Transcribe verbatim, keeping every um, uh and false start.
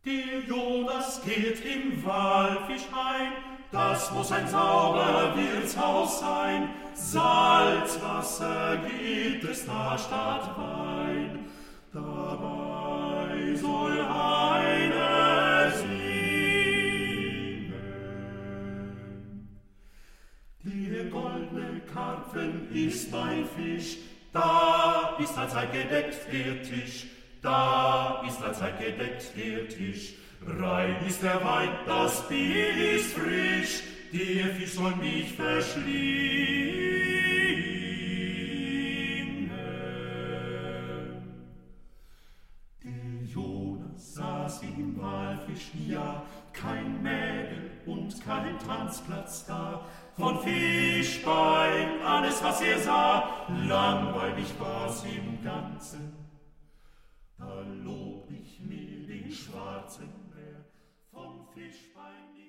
Der Jonas geht im Walfisch ein, das muss ein sauber Wirtshaus sein. Salzwasser gibt es da statt Wein, dabei soll einer singen. Der goldene Karpfen ist ein Fisch, da ist allzeit gedeckt der Tisch, da ist allzeit gedeckt der Tisch. Rein ist der Wein, das Bier ist frisch, der Fisch soll mich verschlingen. Der Jonas saß im Walfisch, ja, kein Mädel und kein Tanzplatz da. Von Fischbein alles, was er sah, langweilig war's im Ganzen. Da lob ich mir den schwarzen Bär vom Fischbein.